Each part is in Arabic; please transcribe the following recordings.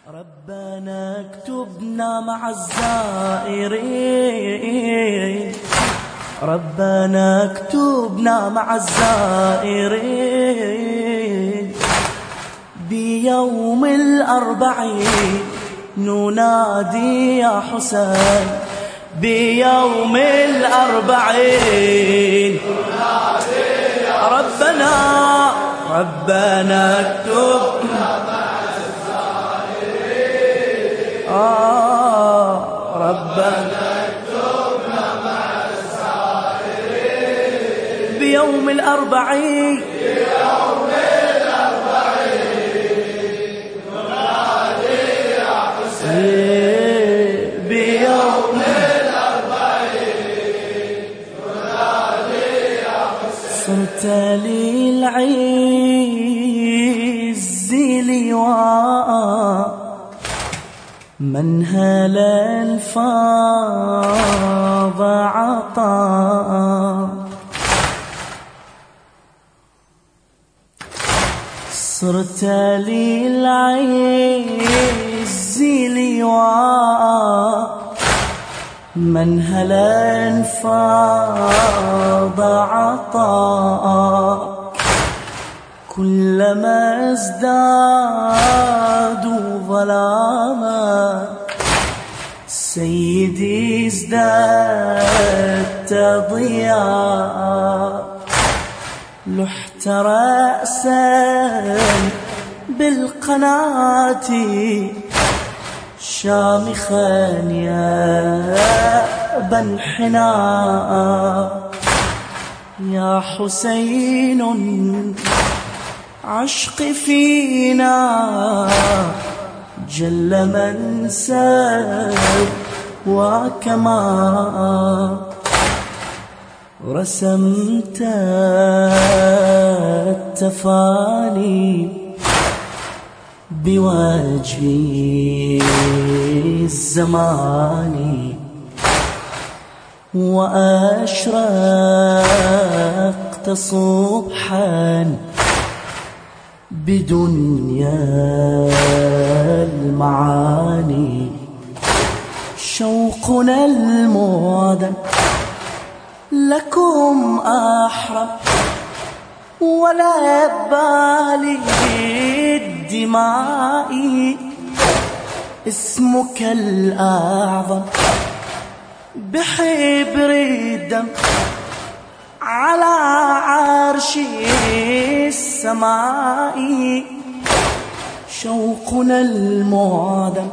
ربنا اكتبنا مع الزائرين، ربنا اكتبنا مع الزائرين، بيوم الأربعين ننادي يا حسين، بيوم الأربعين ربنا اكتبنا ربنا اكتبنا مع الزائرين، بيوم الأربعين ننادي يا حسين، بيوم الأربعين ننادي يا حسين. صرت للعز لواء منهل الفاض عطاء، صرت للعز لواء منهل الفاض عطاء، كلما ازدادوا ظلاما سيدي ازدادت ضياء، لحت رأسا بالقناة شامخا يا أبا الحناء، يا حسين عشق فينا جل من وكما رسمت التفاني بوجه الزمان، وأشرقت صبحا بدنيا المعاني، شوقنا المعدن لكم أحرم ولا بالي الدماء، اسمك الأعظم بحبر الدم على عرش السماء، شوقنا المعدن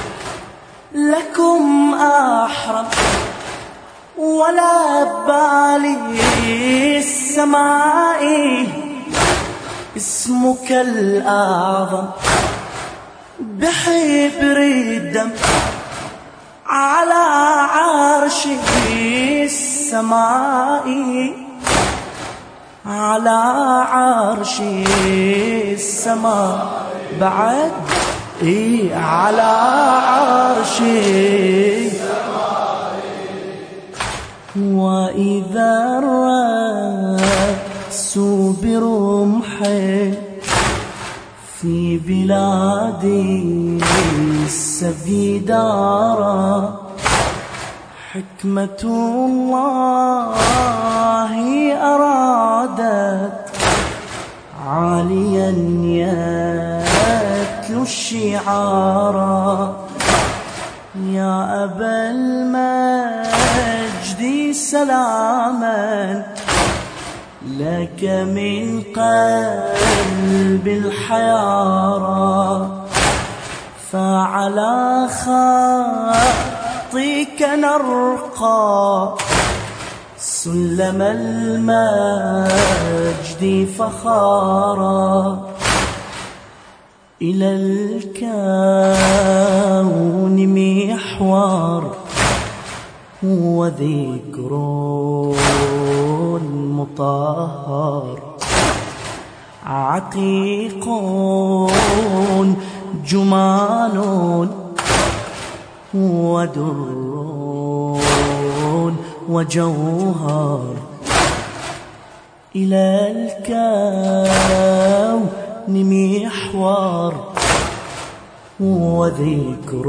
لكم أحرم ولا بالي السماء، اسمك الأعظم بحبر الدم على عرش السماء، على عرش السماء بعد على عرش السماء، وإذا الرأس برمح في بلاد السبي دارا، حكمة الله أرادت عاليا يتلو الشعارا، يا أبا المجد سلاما لك من قلب الحيارى، فعلى خطيك نرقى سلم المجد فخارا، إلى الكون محور وذكر مطهر، عقيق جمان ودر وجوهر، إلى الكون محور وذكر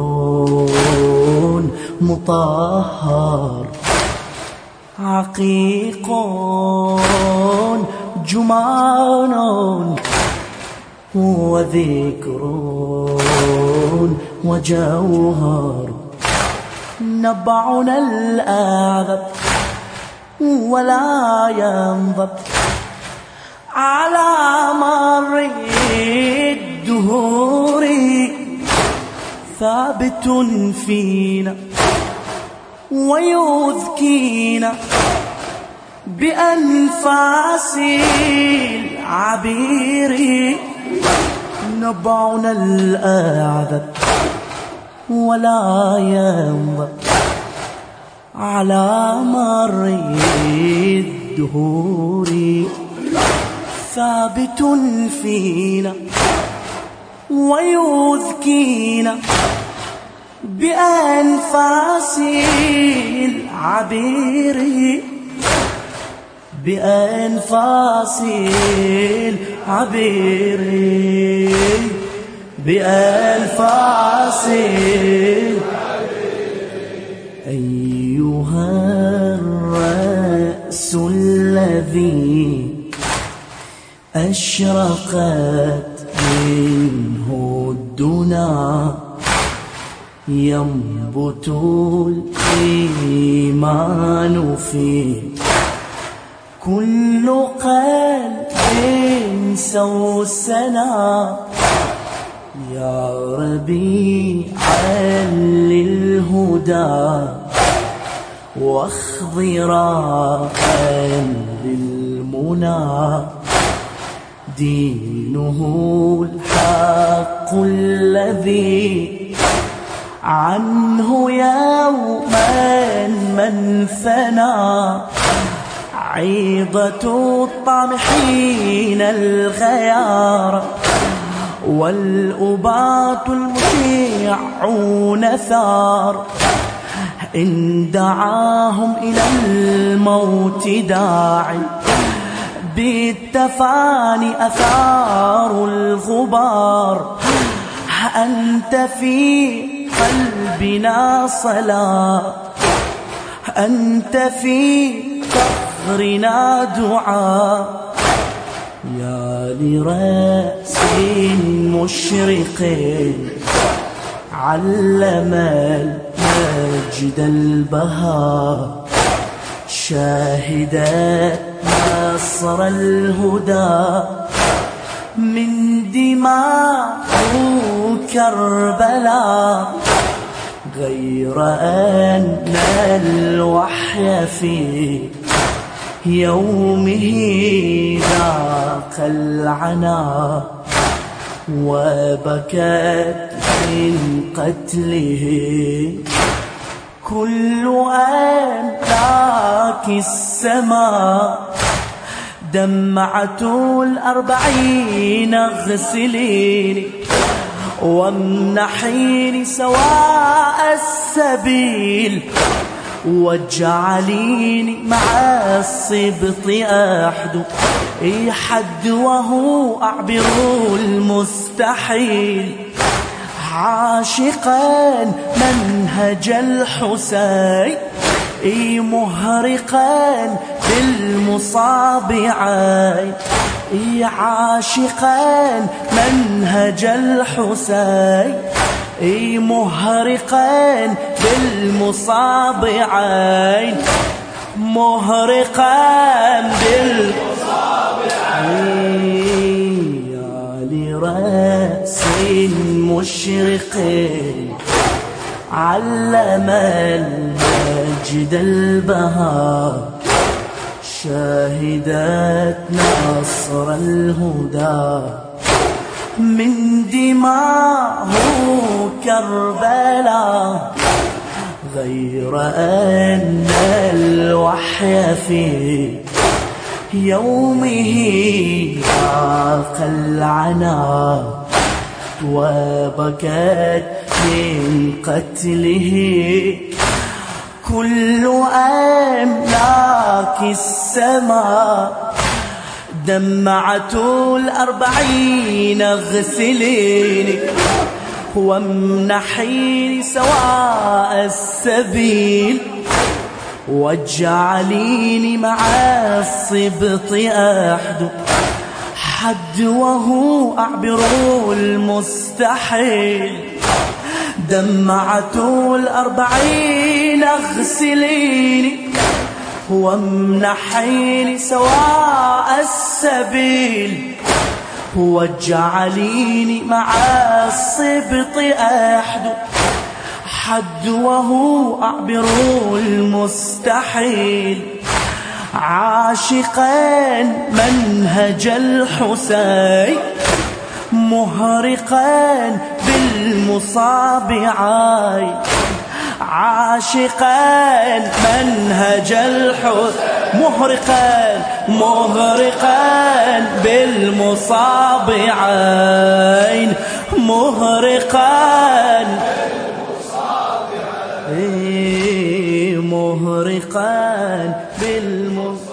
مطهر، عقيق جمان وذكر وجوهر، نبعنا الأعذب ولا ينضب على مر الدهور، ثابت فينا ويذكينا بأنفاس العبير، نبعنا الأعذب ولا ينضب على مر الدهور، ثابت فينا ويذكينا بأنفاس العبير، بأنفاس العبير، بأنفاس أيها الرأس الذي أشرقت منه الدنا، ينبت الإيمان في كل قلب سوسنا، يا ربيعا للهدى واخضراء للمنى، دينه الحق الذي عنه يوما من ثنى، عيضة الطامحين الغيار، والأباط المشيعون ثار، إن دعاهم إلى الموت داعٍ بالتفاني أثار الغبار، أنت في قلبنا صلاة، أنت في ثغرنا دعاء، يا لرأس مشرق علم المجد البهاء، شاهدا نصر الهدى من دماء كربلاء، غير أن الوحي في يومه ذاق العنا، وبكت من قتله كل أملاك السماء، دمعة الأربعين اغسليني وامنحيني سواء السبيل، واجعليني مع الصبط حد وهو أعبر المستحيل، عاشقا منهج الحسين مهرقا بالمصاب عين، عاشقا منهج الحسين مهرقا بالمصاب عين، مهرقا بالمصاب عين، يا لرأس مشرق علم المجد البهاء، شاهدت نصر الهدى من دماء كربلاء، غير أن الوحي في يومه ذاق العنا، وبكت من قتله كل أملاك السماء، دمعة الأربعين اغسليني وامنحيني سواء السبيل واجعليني مع الصبط أحدو حدوه أعبر المستحيل دمعة 40 اغسليني وامنحيني سواء السبيل واجعليني مع الصبط أحدو حدوه أعبر المستحيل عاشقا منهج الحسين مهرقا بالمصاب عاي عاشقا منهج الحسين مهرقا بالمصاب عين مهرقا مهرقا بالمصاب